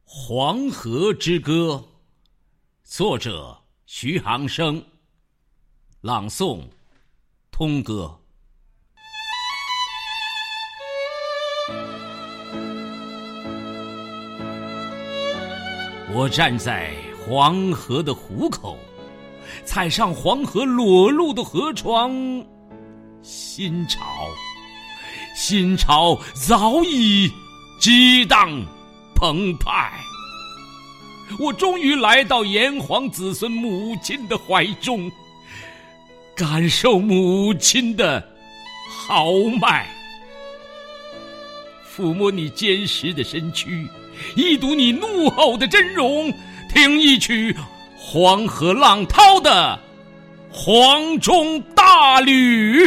黄河之歌，作者徐航生，朗诵通哥。我站在黄河的湖口，踩上黄河裸露的河床，心潮早已激荡澎湃。我终于来到炎黄子孙母亲的怀中，感受母亲的豪迈，抚摸你坚实的身躯，一睹你怒吼的真容，听一曲黄河浪涛的黄钟大吕。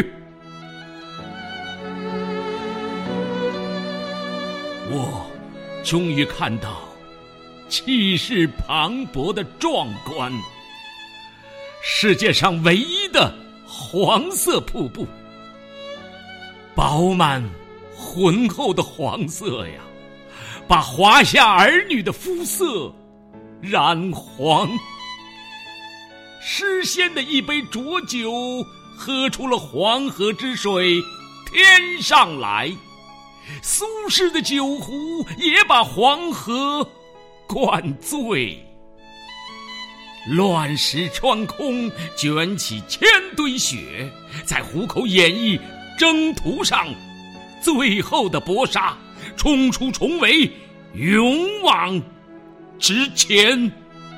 我终于看到气势磅礴的壮观，世界上唯一的黄色瀑布，饱满浑厚的黄色呀，把华夏儿女的肤色染黄。诗仙的一杯浊酒，喝出了黄河之水天上来，苏轼的酒壶也把黄河灌醉。乱石穿空，卷起千堆雪，在湖口演绎征途上最后的搏杀，冲出重围，勇往直前。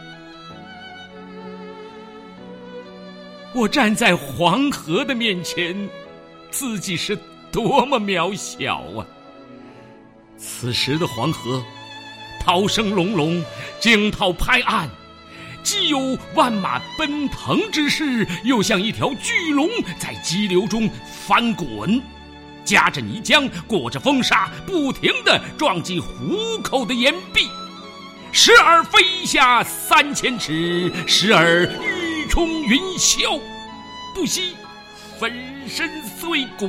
我站在黄河的面前，自己是多么渺小啊！此时的黄河涛声隆隆，惊涛拍岸，既有万马奔腾之势，又像一条巨龙在激流中翻滚，夹着泥浆，裹着风沙，不停地撞击湖口的岩壁，时而飞下3000尺，时而欲冲云霄，不惜粉身碎骨。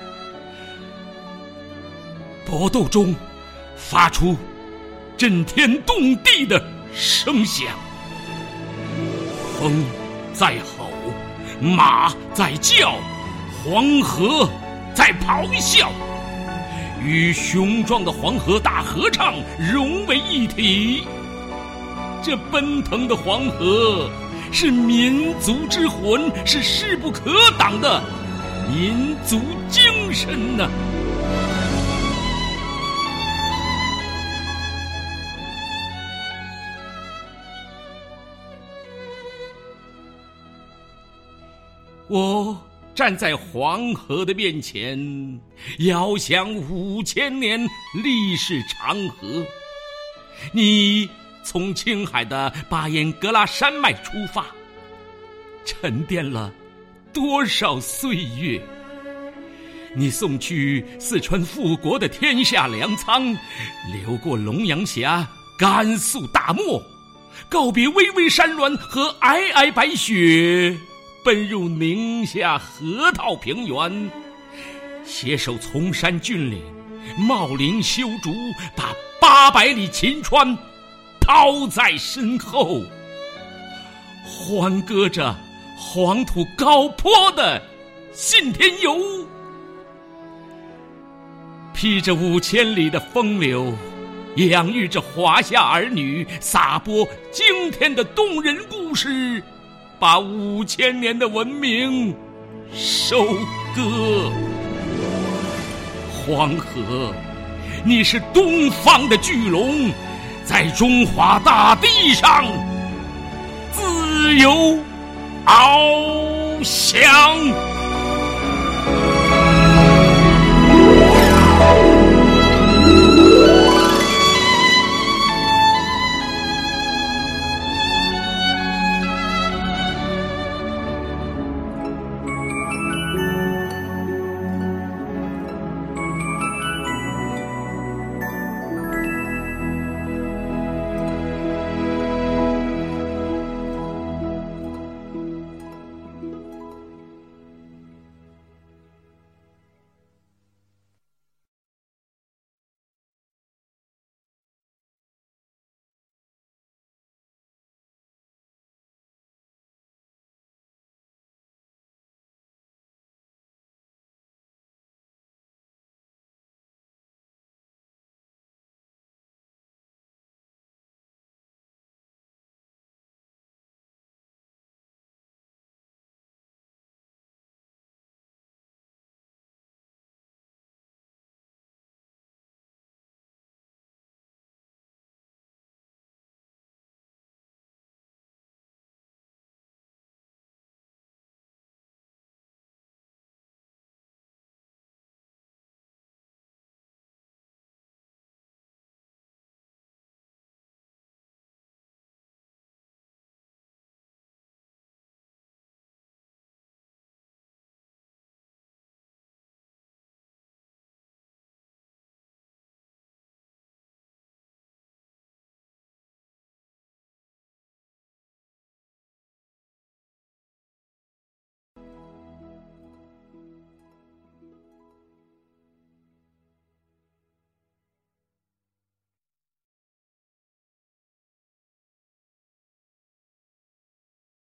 搏斗中发出震天动地的声响，风在吼，马在叫，黄河在咆哮，与雄壮的黄河大合唱融为一体。这奔腾的黄河是民族之魂，是势不可挡的民族精神啊！我站在黄河的面前，遥想5000年历史长河。你从青海的巴颜格拉山脉出发，沉淀了多少岁月？你送去四川富国的天下粮仓，流过龙阳峡、甘肃大漠，告别巍巍山峦和皑皑白雪，奔入宁夏河套平原，携手崇山峻岭，茂林修竹，把800里秦川抛在身后，欢歌着黄土高坡的信天游，披着5000里的风流，养育着华夏儿女，撒播惊天的动人故事，把5000年的文明收割。黄河，你是东方的巨龙，在中华大地上自由翱翔。